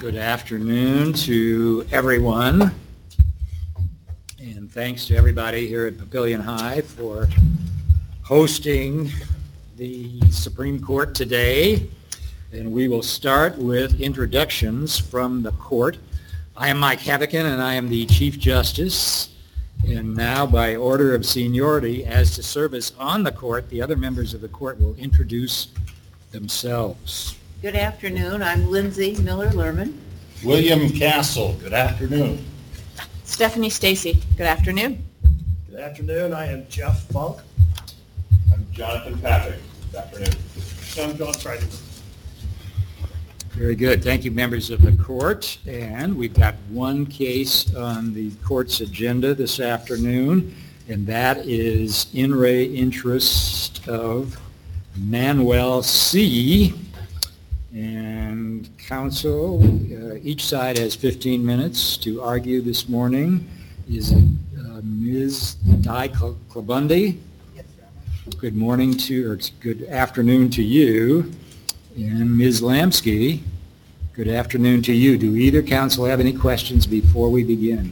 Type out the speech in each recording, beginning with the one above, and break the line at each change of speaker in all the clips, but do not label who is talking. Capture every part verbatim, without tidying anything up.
Good afternoon to everyone, and thanks to everybody here at Papillion High for hosting the Supreme Court today. And we will start with introductions from the court. I am Mike Havican, and I am the Chief Justice. And now, by order of seniority, as to service on the court, the other members of the court will introduce themselves.
Good afternoon. I'm Lindsay Miller-Lerman.
William Castle. Good afternoon.
Stephanie Stacy. Good afternoon.
Good afternoon. I am Jeff Funk.
I'm Jonathan Patrick. Good afternoon.
I'm John Friday.
Very good. Thank you, members of the court. And we've got one case on the court's agenda this afternoon, and that is in re interest of Manuel C. And counsel, uh, each side has fifteen minutes to argue this morning. Is it uh, Miz Di Clabundi?
Yes,
Good morning to, or good afternoon to you. And Miz Lamsky, good afternoon to you. Do either counsel have any questions before we begin?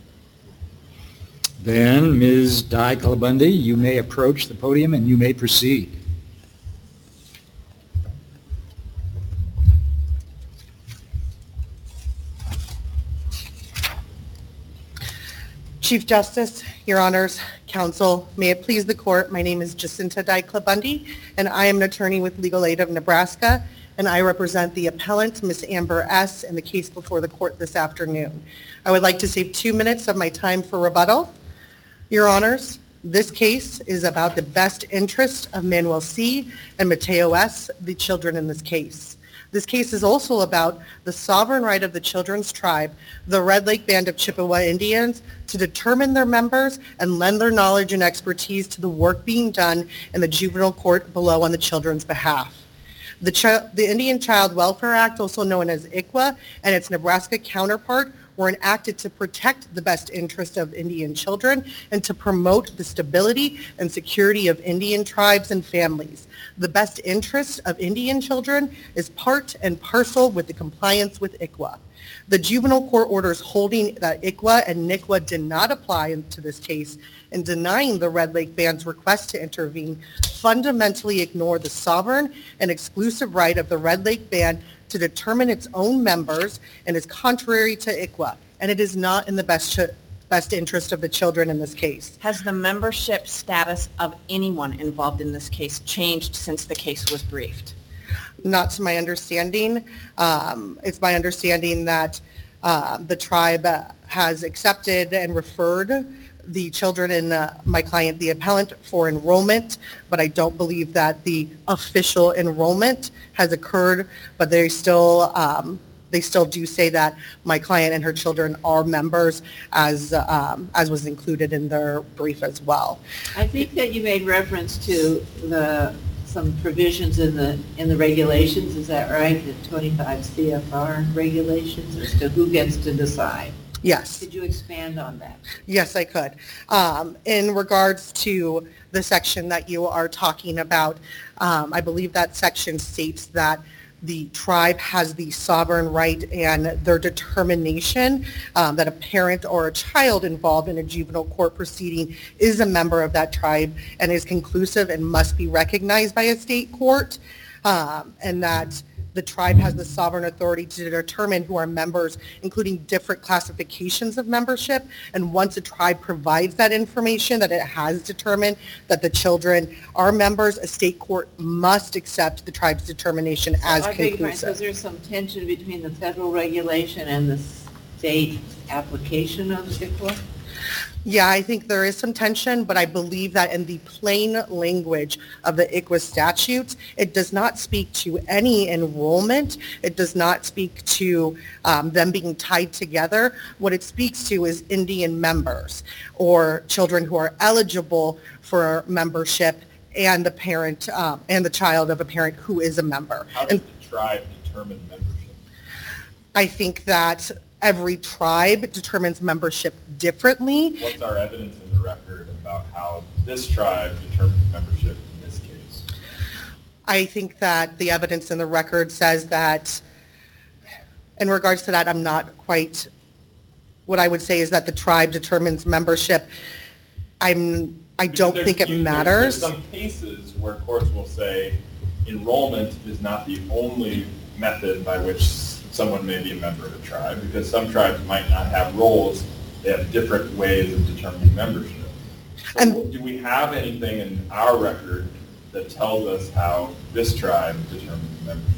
Then, Miz Di Clabundi, you may approach the podium and you may proceed.
Chief Justice, Your Honors, Counsel, may it please the Court, my name is Jacinta Di Clabundi, and I am an attorney with Legal Aid of Nebraska, and I represent the appellant, Miz Amber S., in the case before the Court this afternoon. I would like to save two minutes of my time for rebuttal. Your Honors, this case is about the best interest of Manuel C. and Mateo S., the children in this case. This case is also about the sovereign right of the children's tribe, the Red Lake Band of Chippewa Indians, to determine their members and lend their knowledge and expertise to the work being done in the juvenile court below on the children's behalf. The, Ch- the Indian Child Welfare Act, also known as I C W A, and its Nebraska counterpart were enacted to protect the best interest of Indian children and to promote the stability and security of Indian tribes and families. The best interest of Indian children is part and parcel with the compliance with I C W A. The juvenile court orders holding that I C W A and N C W A did not apply to this case and denying the Red Lake Band's request to intervene fundamentally ignore the sovereign and exclusive right of the Red Lake Band to determine its own members and is contrary to I C W A, and it is not in the best ch- best interest of the children in this case.
Has the membership status of anyone involved in this case changed since the case was briefed?
Not to my understanding. Um, it's my understanding that uh, the tribe uh, has accepted and referred the children and uh, my client, the appellant, for enrollment, but I don't believe that the official enrollment has occurred, but they still um, they still do say that my client and her children are members, as um, as was included in their brief as well.
I think that you made reference to the some provisions in the in the regulations. Is that right? The twenty-five C F R regulations as to who gets to decide.
Yes.
Could you expand on that?
Yes, I could. Um, in regards to the section that you are talking about, um, I believe that section states that the tribe has the sovereign right and their determination um, that a parent or a child involved in a juvenile court proceeding is a member of that tribe and is conclusive and must be recognized by a state court, um, and that the tribe has the sovereign authority to determine who are members, including different classifications of membership. And once a tribe provides that information, that it has determined that the children are members, a state court must accept the tribe's determination as
I beg your pardon,
conclusive.
so there's some tension between the federal regulation and the state application of I C W A?
Yeah, I think there is some tension, but I believe that in the plain language of the I C W A statutes, it does not speak to any enrollment. It does not speak to um, them being tied together. What it speaks to is Indian members or children who are eligible for membership and the parent um, and the child of a parent who is a member.
How does
And
the tribe determine membership?
I think that every tribe determines membership differently.
What's our evidence in the record about how this tribe determines membership in this case?
I think that the evidence in the record says that in regards to that, I'm not quite, what I would say is that the tribe determines membership. I'm, I
Because
don't
there's
think it
few- there's-
matters.
There's some cases where courts will say enrollment is not the only method by which someone may be a member of a tribe, because some tribes might not have roles. They have different ways of determining membership. So
And-
do we have anything in our record that tells us how this tribe determines membership?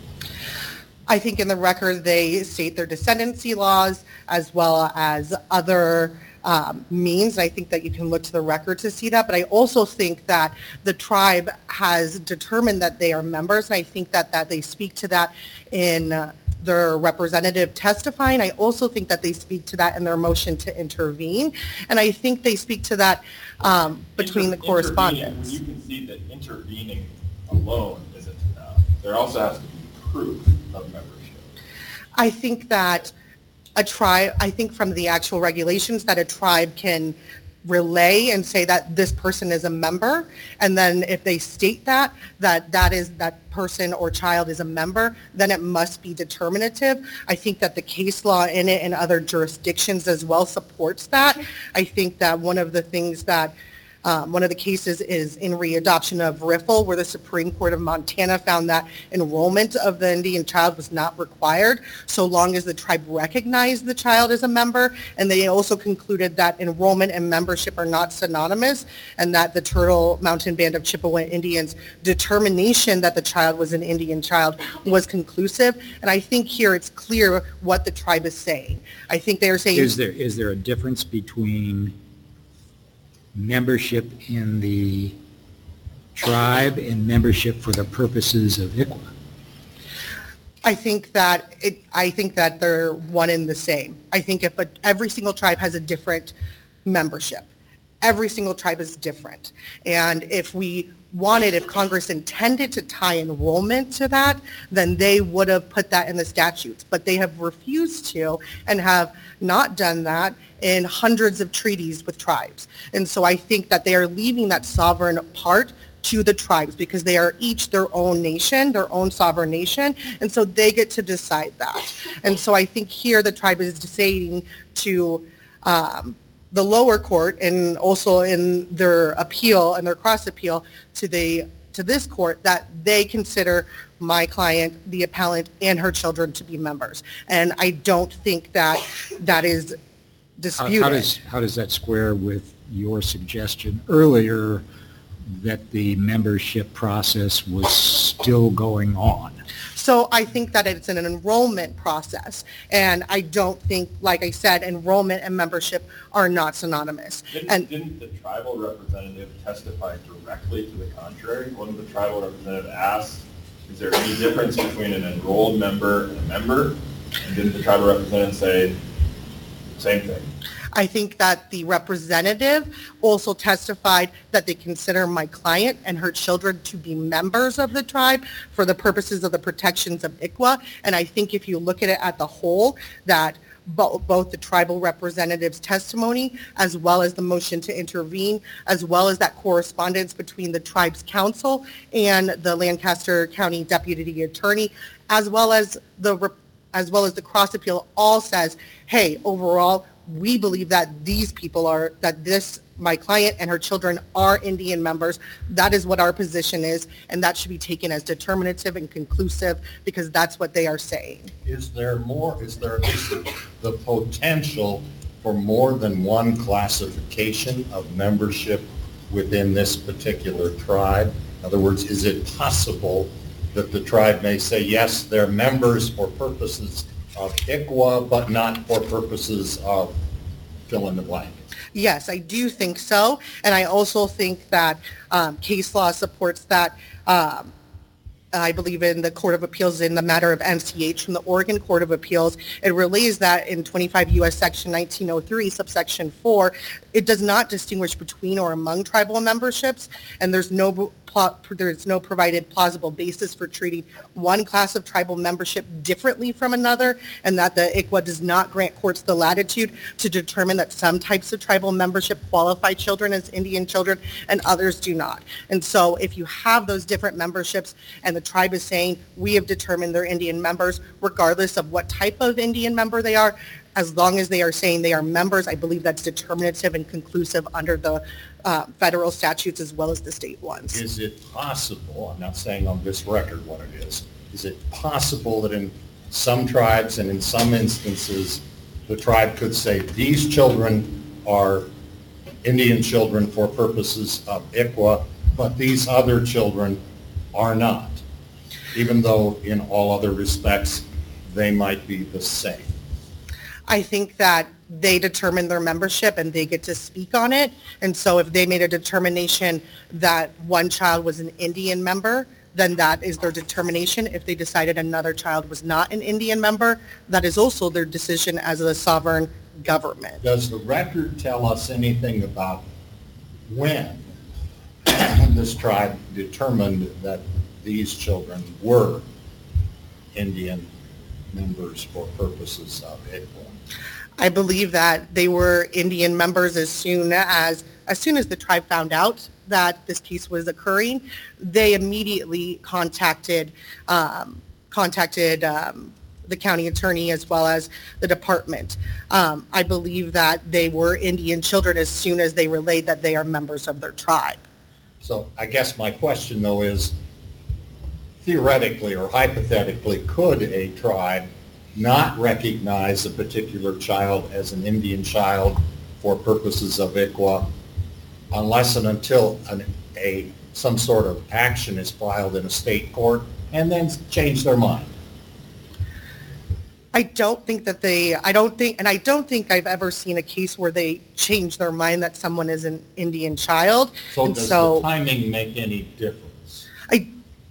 I think in the record, they state their descendancy laws as well as other um, means. I think that you can look to the record to see that. But I also think that the tribe has determined that they are members. And I think that, that they speak to that in uh, their representative testifying. I also think that they speak to that in their motion to intervene. And I think they speak to that um, between
Inter-
the correspondence.
When you concede that intervening alone isn't enough, there also has to be proof of membership.
I think that a tribe, I think from the actual regulations that a tribe can relay and say that this person is a member, and then if they state that, that that is, that person or child is a member, then it must be determinative. I think that the case law in it and other jurisdictions as well supports that. I think that one of the things that Um, one of the cases is in readoption of Riffle, where the Supreme Court of Montana found that enrollment of the Indian child was not required so long as the tribe recognized the child as a member. And they also concluded that enrollment and membership are not synonymous, and that the Turtle Mountain Band of Chippewa Indians determination that the child was an Indian child was conclusive. And I think here it's clear what the tribe is saying. I think they are saying...
Is there, is there a difference between membership in the tribe and membership for the purposes of I C W A?
I think that it, I think that they're one and the same. I think if a, every single tribe has a different membership, every single tribe is different. And if we wanted, if Congress intended to tie enrollment to that, then they would have put that in the statutes. But they have refused to and have not done that in hundreds of treaties with tribes. And so I think that they are leaving that sovereign part to the tribes because they are each their own nation, their own sovereign nation, and so they get to decide that. And so I think here the tribe is deciding to um, the lower court and also in their appeal and their cross appeal to the to this court that they consider my client, the appellant, and her children to be members. And I don't think that that is
How
disputed.
how does, how does that square with your suggestion earlier that the membership process was still going on?
So I think that it's an enrollment process, and I don't think, like I said, enrollment and membership are not synonymous.
Didn't,
And
didn't the tribal representative testify directly to the contrary? One of the tribal representative asked, is there any difference between an enrolled member and a member? And didn't the tribal representative say, same thing?
I think that the representative also testified that they consider my client and her children to be members of the tribe for the purposes of the protections of I C W A. And I think if you look at it at the whole, that bo- both the tribal representative's testimony as well as the motion to intervene, as well as that correspondence between the tribe's council and the Lancaster County Deputy Attorney, as well as the re- as well as the cross appeal, all says, hey, overall, we believe that these people are, that this, my client and her children are Indian members. That is what our position is, and that should be taken as determinative and conclusive because that's what they are saying.
Is there more, is there is the potential for more than one classification of membership within this particular tribe? In other words, is it possible that the tribe may say, yes, they're members for purposes of I C W A, but not for purposes of fill in the blank?
Yes, I do think so, and I also think that um, case law supports that. Um, I believe in the Court of Appeals in the matter of N C H from the Oregon Court of Appeals. It relays that in twenty-five U S Section nineteen oh three, subsection four, It does not distinguish between or among tribal memberships, and there's no pl- there's no provided plausible basis for treating one class of tribal membership differently from another, and that the I C W A does not grant courts the latitude to determine that some types of tribal membership qualify children as Indian children and others do not. And so if you have those different memberships and the tribe is saying, we have determined they're Indian members, regardless of what type of Indian member they are, as long as they are saying they are members, I believe that's determinative and conclusive under the uh, federal statutes as well as the state ones.
Is it possible, I'm not saying on this record what it is, is it possible that in some tribes and in some instances, the tribe could say these children are Indian children for purposes of I C W A, but these other children are not, even though in all other respects they might be the same?
I think that they determine their membership and they get to speak on it. And so if they made a determination that one child was an Indian member, then that is their determination. If they decided another child was not an Indian member, that is also their decision as a sovereign government.
Does the record tell us anything about when this tribe determined that these children were Indian members for purposes of I C W A?
I believe that they were Indian members as soon as, as soon as the tribe found out that this case was occurring, they immediately contacted, um, contacted um, the county attorney as well as the department. Um, I believe that they were Indian children as soon as they relayed that they are members of their tribe.
So I guess my question though is, theoretically or hypothetically, could a tribe not recognize a particular child as an Indian child for purposes of I C W A unless and until an, a some sort of action is filed in a state court and then change their mind?
I don't think that they, I don't think, and I don't think I've ever seen a case where they change their mind that someone is an Indian child.
So
And
does
so
the timing make any difference?
I,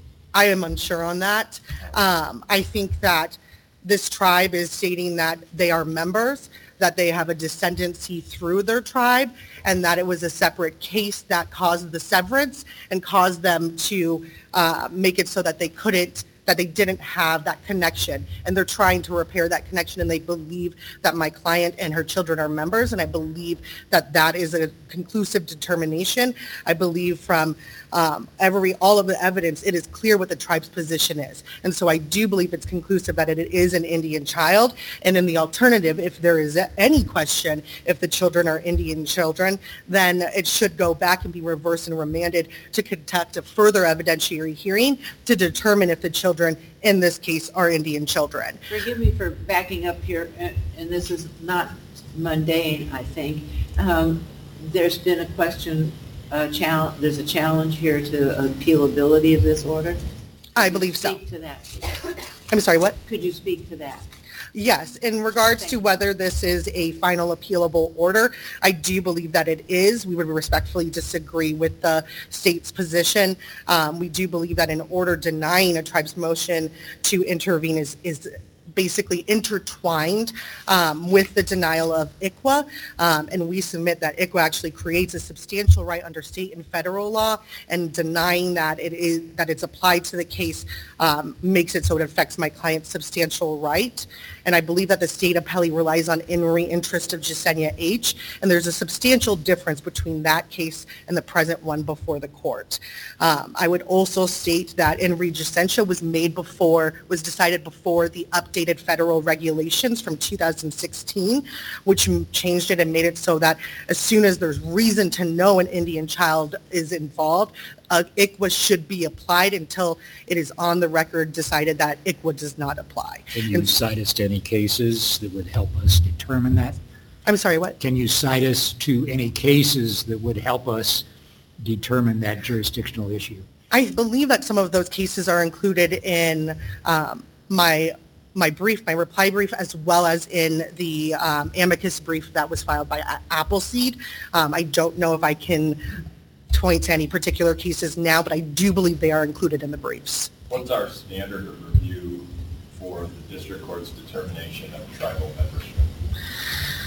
I am unsure on that. Um, I think that this tribe is stating that they are members, that they have a descendancy through their tribe, and that it was a separate case that caused the severance and caused them to uh, make it so that they couldn't, that they didn't have that connection. And they're trying to repair that connection, and they believe that my client and her children are members, and I believe that that is a conclusive determination. I believe from um, every, all of the evidence, it is clear what the tribe's position is. And so I do believe it's conclusive that it is an Indian child. And in the alternative, if there is any question, if the children are Indian children, then it should go back and be reversed and remanded to conduct a further evidentiary hearing to determine if the children in this case are Indian children.
Forgive me for backing up here, uh, and this is not mundane, I think. Um, There's been a question, uh, challenge, there's a challenge here to appealability of this order?
I
Could you
believe so.
Speak to that.
I'm sorry, what?
Could you speak to that?
Yes, in regards to whether this is a final appealable order, I do believe that it is. We would respectfully disagree with the state's position. Um, we do believe that an order denying a tribe's motion to intervene is, is basically intertwined um, with the denial of I C W A, um, and we submit that I C W A actually creates a substantial right under state and federal law, and denying that it is that it's applied to the case um, makes it so it affects my client's substantial right. And I believe that the state appellee relies on in re interest of Jasenia H., and there's a substantial difference between that case and the present one before the court. Um, I would also state that in re Jasentia was made before, was decided before the updated federal regulations from two thousand sixteen, which changed it and made it so that as soon as there's reason to know an Indian child is involved, uh, I C W A should be applied until it is on the record decided that I C W A does not apply.
Can you
And-
cite us to any cases that would help us determine that?
I'm sorry, what?
Can you cite us to any cases that would help us determine that jurisdictional issue?
I believe that some of those cases are included in um, my my brief, my reply brief, as well as in the um, amicus brief that was filed by A- Appleseed. Um, I don't know if I can point to any particular cases now, but I do believe they are included in the briefs.
What's our standard of review for the district court's determination of tribal membership?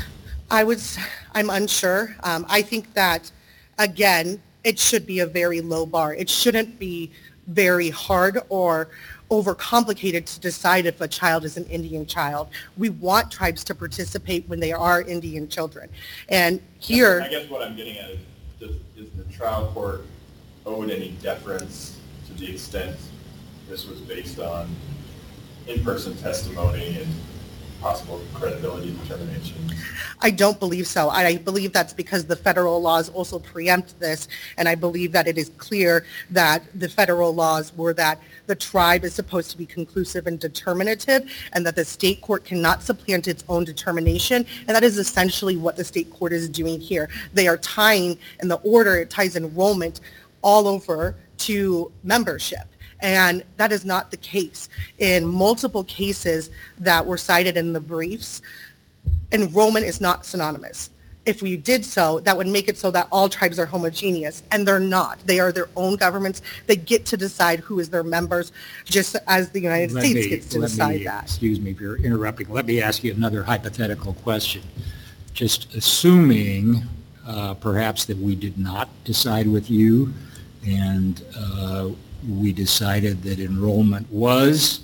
I was, I'm unsure. Um, I think that, again, it should be a very low bar. It shouldn't be very hard or overcomplicated to decide if a child is an Indian child. We want tribes to participate when they are Indian children. And here...
I guess what I'm getting at is, does, is the trial court owed any deference to the extent this was based on in-person testimony and possible credibility determinations?
I don't believe so. I believe that's because the federal laws also preempt this, and I believe that it is clear that the federal laws were that the tribe is supposed to be conclusive and determinative, and that the state court cannot supplant its own determination, and that is essentially what the state court is doing here. They are tying, in the order, it ties enrollment all over to membership. And that is not the case. In multiple cases that were cited in the briefs, enrollment is not synonymous. If we did so, that would make it so that all tribes are homogeneous, and they're not. They are their own governments. They get to decide who is their members, just as the United
Let
States
me-
gets to
let
decide
me-
that.
Excuse me for interrupting. Let me ask you another hypothetical question. Just assuming uh, perhaps that we did not decide with you, and uh, we decided that enrollment was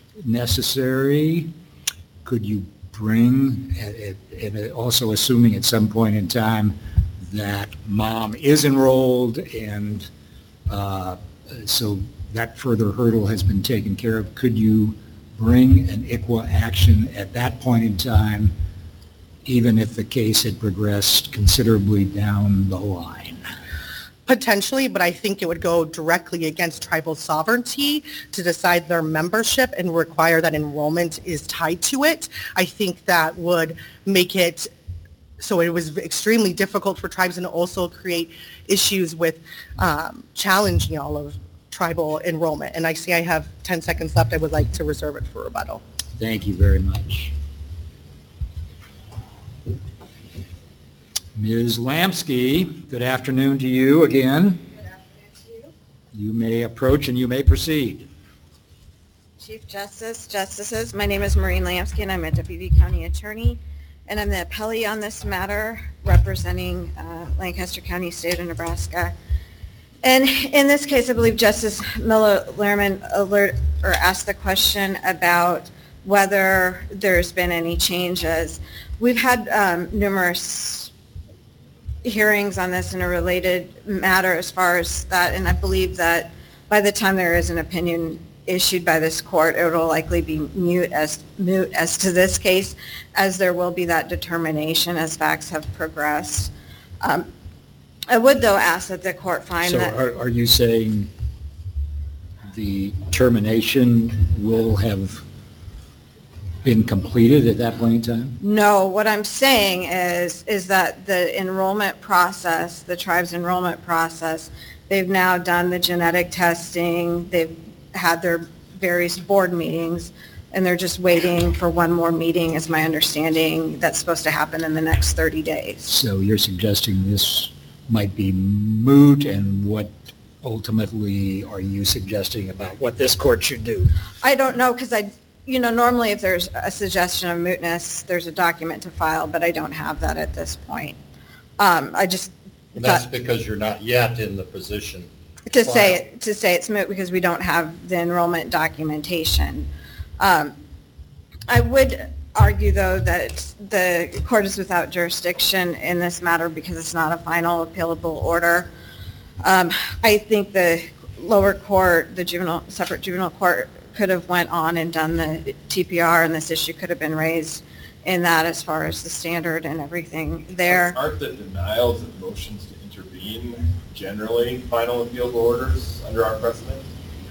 necessary, could you bring, and also assuming at some point in time that mom is enrolled, and uh, so that further hurdle has been taken care of, could you bring an I C W A action at that point in time, even if the case had progressed considerably down the line?
Potentially, but I think it would go directly against tribal sovereignty to decide their membership and require that enrollment is tied to it. I think that would make it so it was extremely difficult for tribes and also create issues with um, challenging all of tribal enrollment. And I see I have ten seconds left. I would like to reserve it for rebuttal.
Thank you very much. Miz Lamsky, good afternoon to you again.
Good afternoon to you.
You may approach and you may proceed.
Chief Justice, Justices, my name is Maureen Lamsky, and I'm a W V County Attorney, and I'm the appellee on this matter representing uh, Lancaster County, State of Nebraska. And in this case, I believe Justice Miller-Lehrman alert or asked the question about whether there's been any changes. We've had um, numerous hearings on this in a related matter as far as that, and I believe that by the time there is an opinion issued by this court, it will likely be mute as moot as to this case, as there will be that determination as facts have progressed. Um, I would, though, ask that the court find
So
that...
are, are you saying the termination will have been completed at that point in time?
No, what I'm saying is, is that the enrollment process, the tribe's enrollment process, they've now done the genetic testing, they've had their various board meetings, and they're just waiting for one more meeting, is my understanding, that's supposed to happen in the next thirty days.
So you're suggesting this might be moot, and what ultimately are you suggesting about what this court should do?
I don't know, because I, you know, normally if there's a suggestion of mootness, there's a document to file, but I don't have that at this point. Um, I just
And that's
thought
because you're not yet in the position.
to say,
file.
it- to say it's moot because we don't have the enrollment documentation. Um, I would argue, though, that the court is without jurisdiction in this matter because it's not a final appealable order. Um, I think the lower court, the juvenile, separate juvenile court, could have went on and done the T P R, and this issue could have been raised in that as far as the standard and everything there.
Aren't the denials of motions to intervene generally final appealable orders under our precedent?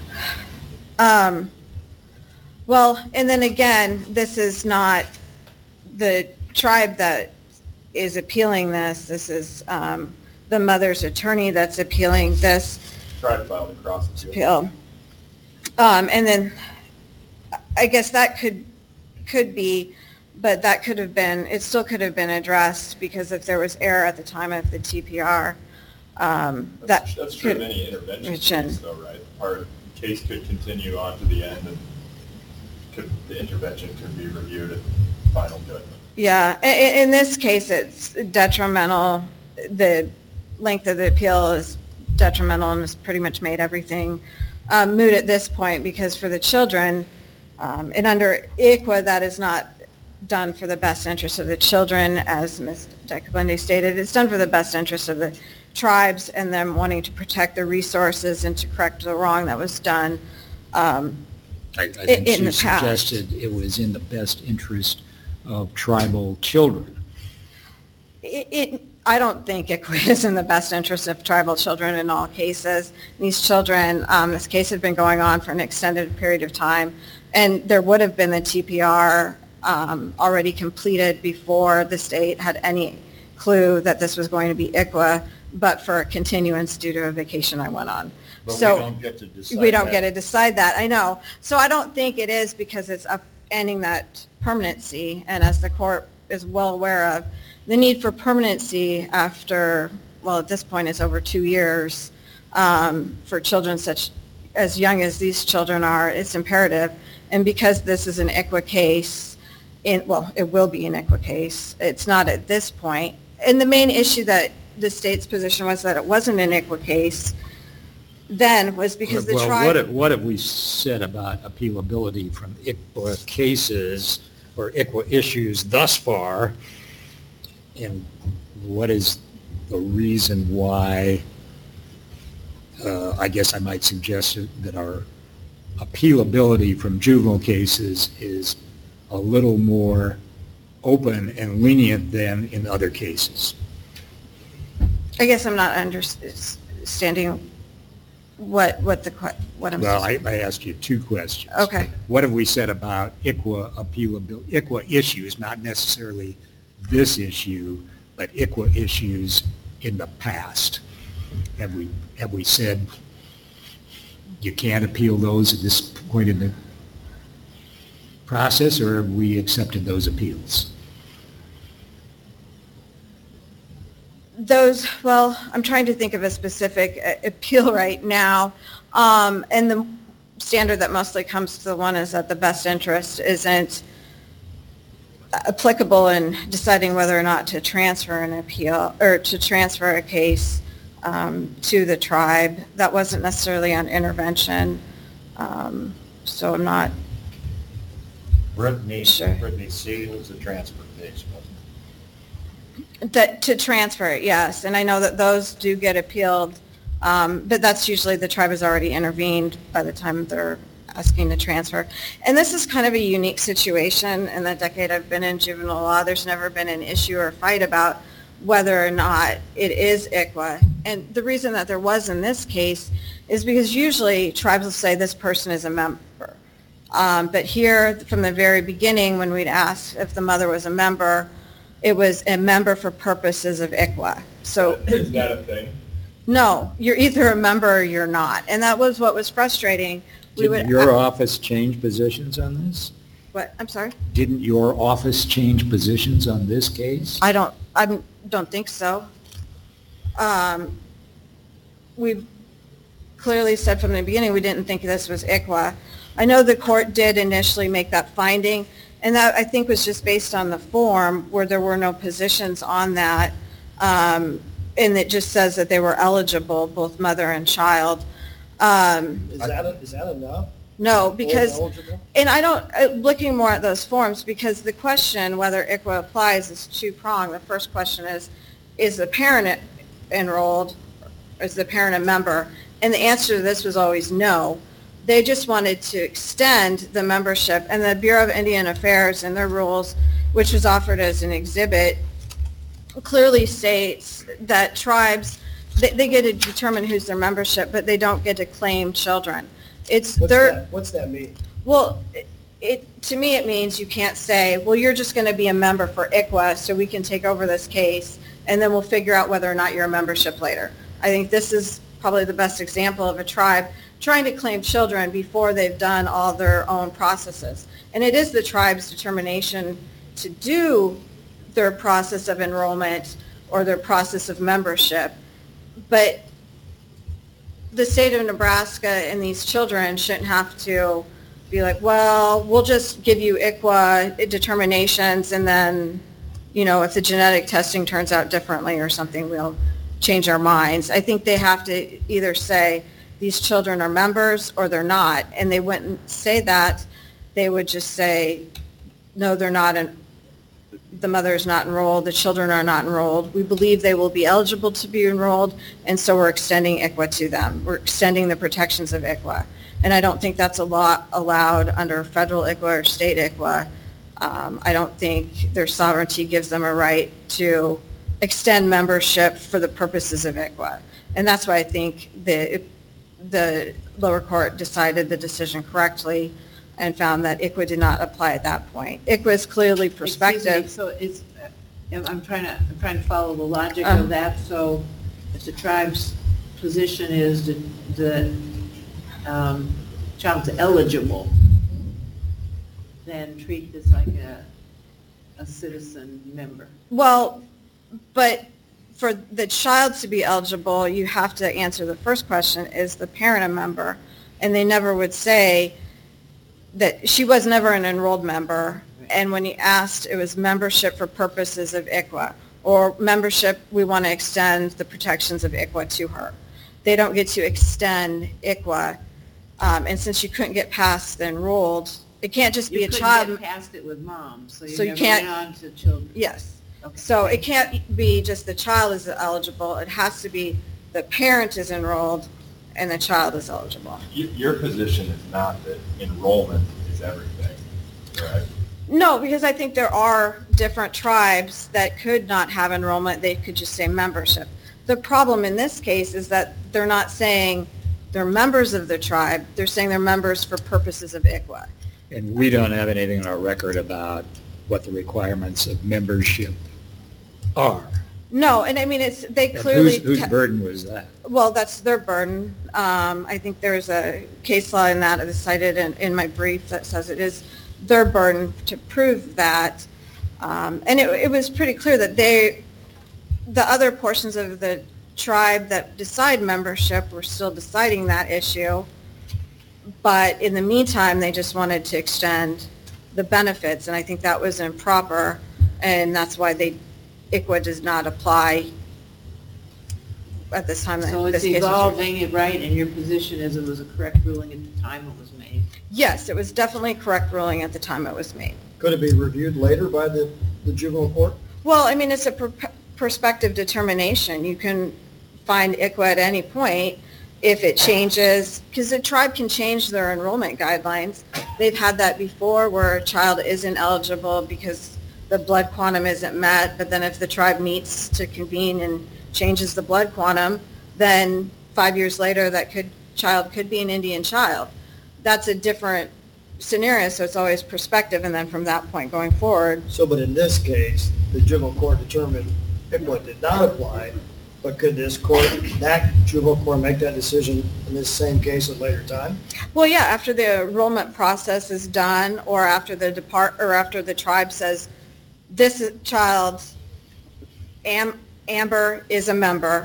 Um, well, and then again, this is not the tribe that is appealing this. This is um, the mother's attorney that's appealing this
Try to file the cross appeal.
appeal. Um, and then I guess that could could be, but that could have been, it still could have been addressed because if there was error at the time of the T P R, um, that
That's, that's true of
could-
any intervention
Intervention.
case though, right? Our case could continue on to the end and could, the intervention could be reviewed at final judgment.
Yeah, i- i- in this case, it's detrimental. The length of the appeal is detrimental and has pretty much made everything um, moot at this point, because for the children, um, and under I C W A, that is not done for the best interest of the children, as Miz Dyke-Bundy stated. It's done for the best interest of the tribes and them wanting to protect the resources and to correct the wrong that was done. Um,
I, I think
In
she
the past.
suggested it was in the best interest of tribal children.
It, it, I don't think I C W A is in the best interest of tribal children in all cases. These children, um, this case had been going on for an extended period of time, and there would have been the T P R um, already completed before the state had any clue that this was going to be I C W A, but for a continuance due to a vacation I went on.
But we
So
don't get to decide
we don't
that.
get to decide that, I know. So I don't think it is because it's upending that permanency, and as the court is well aware of, the need for permanency after, well, at this point, it's over two years, um, for children such, as young as these children are, it's imperative. And because this is an I C W A case, in, well, it will be an I C W A case, it's not at this point. And the main issue that the state's position was that it wasn't an I C W A case then was because the
Well,
tribe...
what have, what have we said about appealability from I C W A cases or I C W A issues thus far? And what is the reason why, uh, I guess I might suggest that our appealability from juvenile cases is a little more open and lenient than in other cases?
I guess I'm not understanding what, what the, que- what I'm...
Well, I, I asked you two questions.
Okay.
What have we said about I C W A appealability, I C W A issues, not necessarily this issue, but I C W A issues in the past? Have we, have we said you can't appeal those at this point in the process, or have we accepted those appeals?
Those, well, I'm trying to think of a specific uh, appeal right now, um, and the standard that mostly comes to the one is that the best interest isn't applicable in deciding whether or not to transfer an appeal, or to transfer a case um, to the tribe. That wasn't necessarily on intervention, um, so I'm not,
Brittany,
Sure.
Brittany C. was a transfer case, wasn't it?
that, to transfer it, yes, and I know that those do get appealed, um, but that's usually the tribe has already intervened by the time they're asking to transfer. And this is kind of a unique situation. In the decade I've been in juvenile law, there's never been an issue or fight about whether or not it is I C W A. And the reason that there was in this case is because usually tribes will say this person is a member. Um, but here, from the very beginning, when we'd asked if the mother was a member, it was a member for purposes of I C W A. So
Is that a thing?
no, you're either a member or you're not. And that was what was frustrating. We
Didn't
would,
your office change positions on this?
what, I'm sorry?
Didn't your office change positions on this case?
I don't, I don't think so. Um, We've clearly said from the beginning, we didn't think this was I C W A. I know the court did initially make that finding, and that, I think, was just based on the form where there were no positions on that, um, and it just says that they were eligible, both mother and child. Um,
Is that, is that enough?
No, because,
Both eligible?
and I don't, uh, looking more at those forms, because the question whether I C W A applies is two-pronged. The first question is, is the parent en- enrolled, or is the parent a member? And the answer to this was always no. They just wanted to extend the membership, and the Bureau of Indian Affairs and their rules, which was offered as an exhibit, clearly states that tribes, they, they get to determine who's their membership, but they don't get to claim children. It's
What's
their,
that, what's that mean?
well, it- it, to me, it means you can't say, well, you're just going to be a member for I C W A, so we can take over this case, and then we'll figure out whether or not you're a membership later. I think this is probably the best example of a tribe trying to claim children before they've done all their own processes. And it is the tribe's determination to do their process of enrollment or their process of membership. But the state of Nebraska and these children shouldn't have to be like, well, we'll just give you I C W A determinations, and then, you know, if the genetic testing turns out differently or something, we'll change our minds. I think they have to either say, these children are members or they're not, and they wouldn't say that. They would just say, no, they're not, en- the mother is not enrolled, the children are not enrolled. We believe they will be eligible to be enrolled, and so we're extending I C W A to them. We're extending the protections of I C W A. And I don't think that's a law allowed under federal I C W A or state I C W A. Um, I don't think their sovereignty gives them a right to extend membership for the purposes of I C W A. And that's why I think the, the lower court decided the decision correctly and found that I C W A did not apply at that point. I C W A is clearly
Excuse me,
prospective.
So it's, uh, I'm trying to, I'm trying to follow the logic
Uh.
of that. So if the tribe's position is that the um, child's eligible, then treat this like a, a citizen member.
Well, but for the child to be eligible, you have to answer the first question, is the parent a member? And they never would say that she was never an enrolled member. And when you asked, it was membership for purposes of I C W A, or membership, we want to extend the protections of I C W A to her. They don't get to extend I C W A. Um, and since you couldn't get past the enrolled, it can't just be
You
a
couldn't
child.
get past it with mom, so you
So you
never
can't-
went on to children.
Yes.
Okay.
So it can't be just the child is eligible, it has to be the parent is enrolled and the child is eligible.
Y- Your position is not that enrollment is everything, right?
No, because I think there are different tribes that could not have enrollment, they could just say membership. The problem in this case is that they're not saying they're members of the tribe, they're saying they're members for purposes of I C W A.
And we don't have anything on our record about what the requirements of membership are.
No, and I mean, it's, they
And
clearly.
Whose, whose
te-
burden was that?
Well, that's their burden. Um, I think there's a case law in that that is cited in, in my brief that says it is their burden to prove that. Um, and it, it was pretty clear that they, the other portions of the tribe that decide membership were still deciding that issue. But in the meantime, they just wanted to extend the benefits, and I think that was improper, and that's why they, I C W A does not apply at this time. that
So
this
it's
case was-
evolving, right, and your position is it was a correct ruling at the time it was made.
Yes, it was definitely a correct ruling at the time it was made.
Could it be reviewed later by the, the juvenile court?
Well, I mean, it's a per- prospective determination. You can find I C W A at any point if it changes, because the tribe can change their enrollment guidelines. They've had that before where a child isn't eligible because the blood quantum isn't met, but then if the tribe meets to convene and changes the blood quantum, then five years later, that could child could be an Indian child. That's a different scenario, so it's always prospective, and then from that point going forward,
So, but in this case, the juvenile court determined I C W A did not apply, but could this court, that juvenile court make that decision in this same case at a later time?
well, yeah, after the enrollment process is done, or after the depart, or after the tribe says, this is- child, Am, Amber is a member,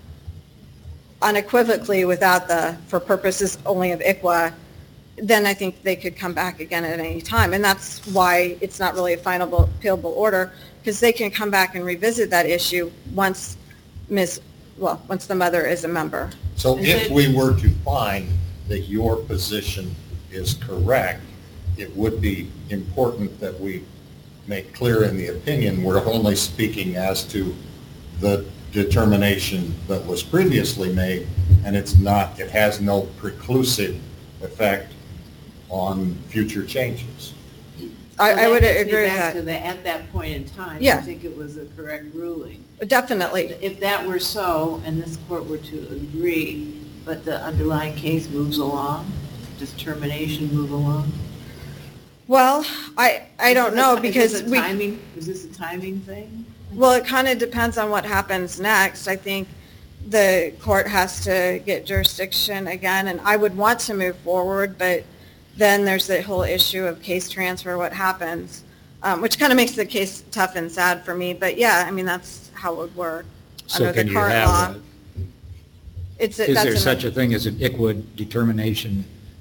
unequivocally without the, for purposes only of I C W A, then I think they could come back again at any time. And that's why it's not really a final appealable order, because they can come back and revisit that issue once Miz well, once the mother is a member.
So
Is
if
it-
we were to find that your position is correct, it would be important that we make clear in the opinion, we're only speaking as to the determination that was previously made, and it's not, it has no preclusive effect on future changes.
I,
So
I would
that gets me
agree with
back to
that.
the- At that point in time,
Yeah.
I think it was a correct ruling.
Definitely.
If that were so, and this court were to agree, but the underlying case moves along, does termination move along?
Well, I, I don't
Is
know
this a-
because
Is this a
we,
timing, is this a timing thing?
well, it kind of depends on what happens next. I think the court has to get jurisdiction again, and I would want to move forward, but then there's the whole issue of case transfer, what happens, um, which kind of makes the case tough and sad for me. But yeah, I mean, that's how it would work
So
under
can
the
you
current
have,
law.
a-
It's a-
is
that's
there
an-
such a thing as an I C W A determination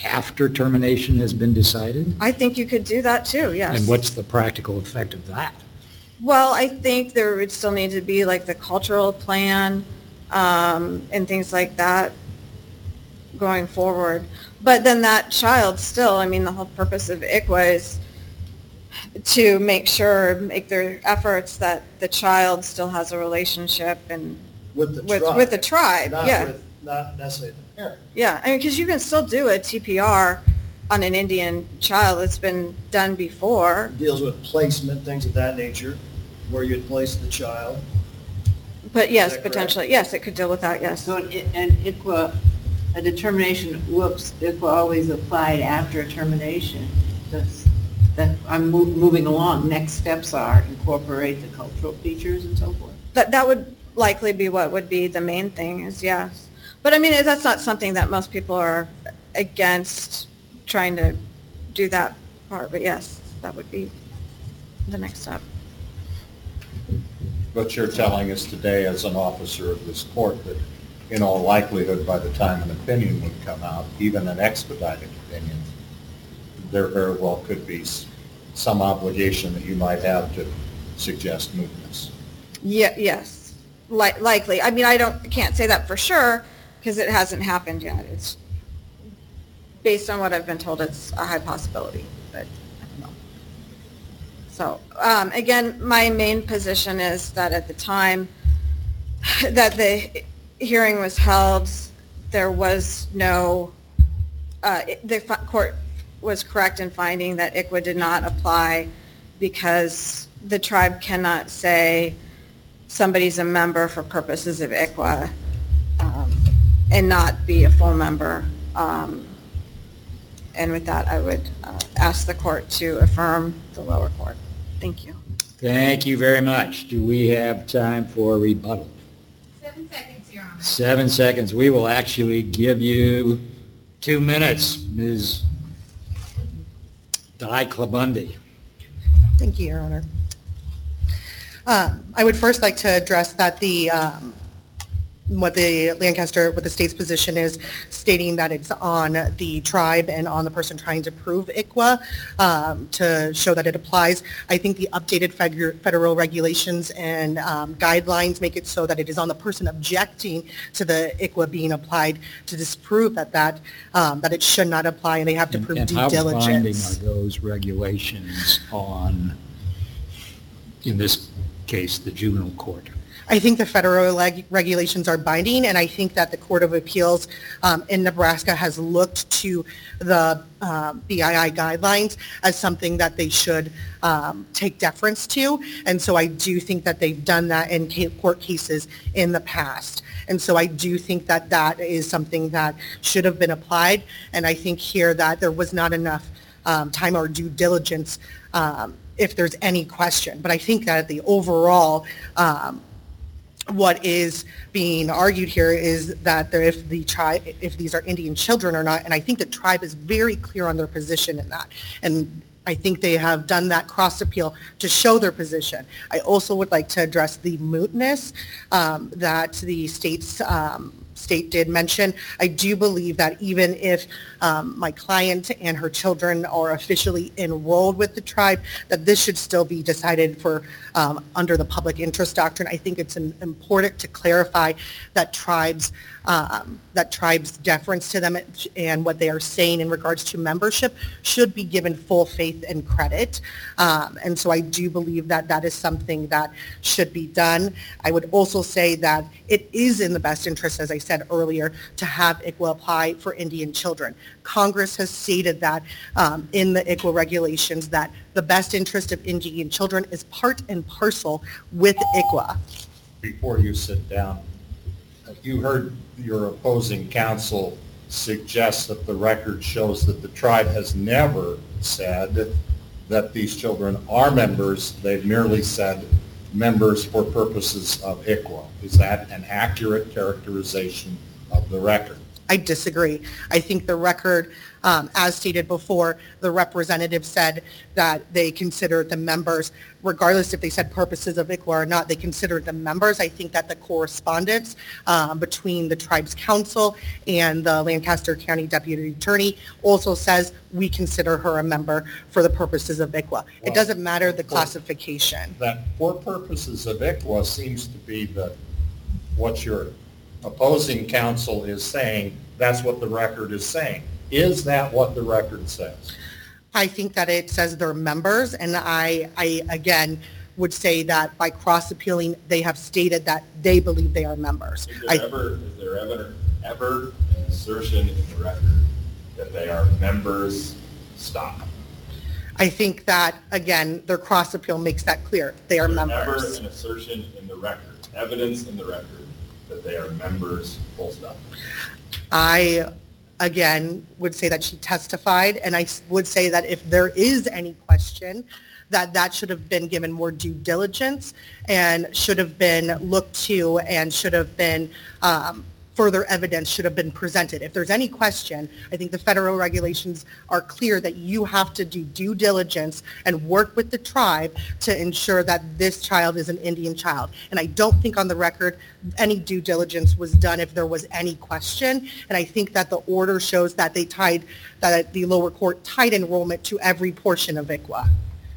after termination has been decided?
I think you could do that too, yes.
And what's the practical effect of that?
Well, I think there would still need to be like the cultural plan um, and things like that going forward. But then that child still, I mean, the whole purpose of I C W A is to make sure, make their efforts that the child still has a relationship and
With the
with,
tribe.
with the tribe,
Not
yeah.
with- Not necessarily the parent.
Yeah, I mean, because you can still do a T P R on an Indian child. It's been done before.
It deals with placement, things of that nature, where you'd place the child.
But yes,
Is that correct?
potentially, yes, it could deal with that, yes.
So an I- an I C W A, a determination, whoops, I C W A always applied after a termination. That's, that, I'm mo- moving along. Next steps are incorporate the cultural features and so forth.
That, that would likely be what would be the main thing is yes. But I mean, that's not something that most people are against trying to do that part, but yes, that would be the next step.
But you're telling us today as an officer of this court that in all likelihood, by the time an opinion would come out, even an expedited opinion, there very well could be s- some obligation that you might have to suggest mootness.
Yeah, yes, Li- likely. I mean, I don't, can't say that for sure because it hasn't happened yet. It's, based on what I've been told, it's a high possibility, but I don't know. So, um, again, my main position is that at the time that the hearing was held, there was no, uh, it- the fi- court was correct in finding that I C W A did not apply because the tribe cannot say somebody's a member for purposes of I C W A um, and not be a full member. Um, And with that, I would uh, ask the court to affirm the lower court. Thank you.
Thank you very much. Do we have time for a rebuttal?
Seven seconds, Your Honor.
Seven seconds. We will actually give you two minutes, Miz Diclabundy.
Thank you, Your Honor. Um, I would first like to address that the, um, what the Lancaster, what the state's position is, stating that it's on the tribe and on the person trying to prove I C W A um, to show that it applies. I think the updated fegu- federal regulations and um, guidelines make it so that it is on the person objecting to the I C W A being applied to disprove that that, um, that it should not apply, and they have to
And
prove
and
due
how binding are
diligence.
those regulations on, in this case, the juvenile court?
I think the federal leg- regulations are binding, and I think that the Court of Appeals um, in Nebraska has looked to the um, B I I guidelines as something that they should um, take deference to, and so I do think that they've done that in ca- court cases in the past. And so I do think that that is something that should have been applied, and I think here that there was not enough um, time or due diligence um, if there's any question. But I think that the overall um, what is being argued here is that there, if the tribe, if these are Indian children or not, and I think the tribe is very clear on their position in that. And I think they have done that cross appeal to show their position. I also would like to address the mootness um, that the state's um, state did mention. I do believe that even if um, my client and her children are officially enrolled with the tribe, that this should still be decided for um, under the public interest doctrine. I think it's an, important to clarify that tribes um, that tribes deference to them and what they are saying in regards to membership should be given full faith and credit. Um, and so I do believe that that is something that should be done. I would also say that it is in the best interest, as I said earlier, to have I C W A apply for Indian children. Congress has stated that um, in the I C W A regulations that the best interest of Indian children is part and parcel with I C W A.
Before you sit down, you heard your opposing counsel suggest that the record shows that the tribe has never said that these children are members. They've merely said members for purposes of I C W A. Is that an accurate characterization of the record?
I disagree. I think the record, um, as stated before, the representative said that they considered the members, regardless if they said purposes of I C W A or not, they considered them members. I think that the correspondence um, between the tribe's council and the Lancaster County Deputy Attorney also says we consider her a member for the purposes of I C W A. It doesn't matter the classification.
That for purposes of I C W A seems to be the, what your opposing counsel is saying, that's what the record is saying. Is that what the record says?
I think that it says they're members, and I, I again, would say that by cross-appealing, they have stated that they believe they are members.
Is
I-
there ever, is there ever, ever an assertion in the record that they are members? Stop.
I think that, again, their cross-appeal makes that clear. They are
Is there
members.
ever an assertion in the record, evidence in the record, that they are members, full stop?
I, again, would say that she testified, and I s- would say that if there is any question, that that should have been given more due diligence and should have been looked to and should have been, um, further evidence should have been presented. If there's any question, I think the federal regulations are clear that you have to do due diligence and work with the tribe to ensure that this child is an Indian child. And I don't think on the record any due diligence was done if there was any question. And I think that the order shows that they tied, that the lower court tied enrollment to every portion of I C W A.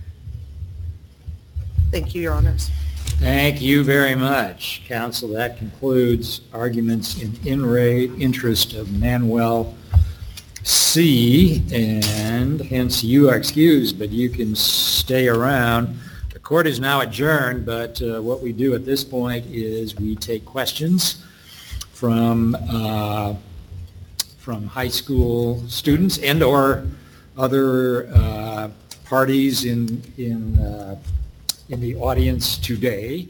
Thank you, Your Honors.
Thank you very much, counsel. That concludes arguments in in re interest of Manuel C., and hence you are excused, but you can stay around. The court is now adjourned, but uh, what we do at this point is we take questions from uh, from high school students and/or other uh, parties in in uh, in the audience today.